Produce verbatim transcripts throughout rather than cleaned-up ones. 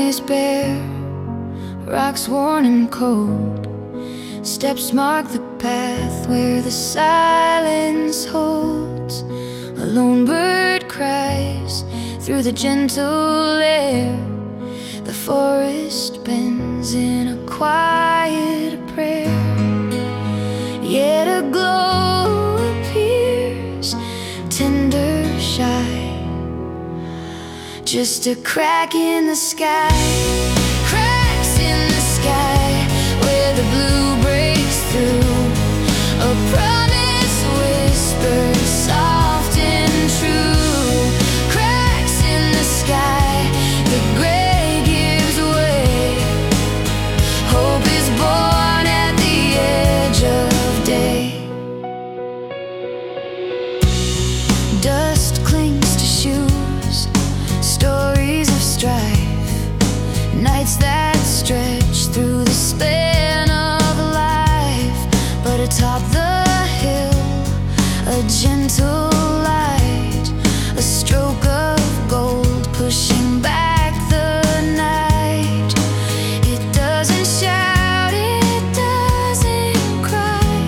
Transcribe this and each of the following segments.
is bare, rocks worn and cold. Steps mark the path where the silence holds. A lone bird cries through the gentle air. The forest bends in a quiet prayer. Yet a glow appears, tender, shy, just a crack in the sky. Cracks in the sky where the blue breaks through. A promise whispered soft and true. Cracks in the sky, the gray gives way. Hope is born at the edge of day. Dust clings to shoes, stories of strife, nights that stretch through the span of life. But atop the hill, a gentle light, a stroke of gold pushing back the night. It doesn't shout, it doesn't cry,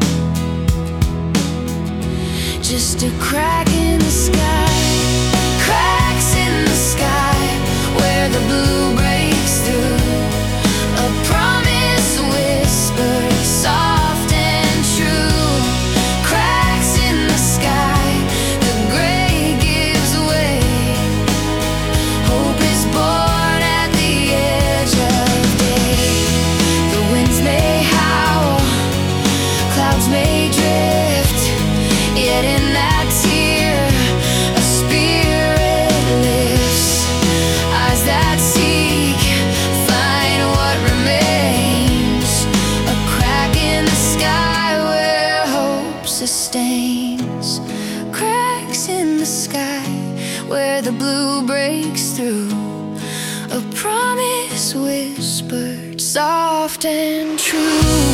just a crack in the sky. Cracks in the sky where the blue breaks through. A promise whispered soft and true. Cracks in the sky, the gray gives way. Hope is born at the edge of day. The winds may howl, clouds may drift, yet in that tear a spirit lifts. Eyes that seek find what remains. A crack in the sky where hope sustains. Cracks in the sky where the blue breaks through. A promise whispered soft and true.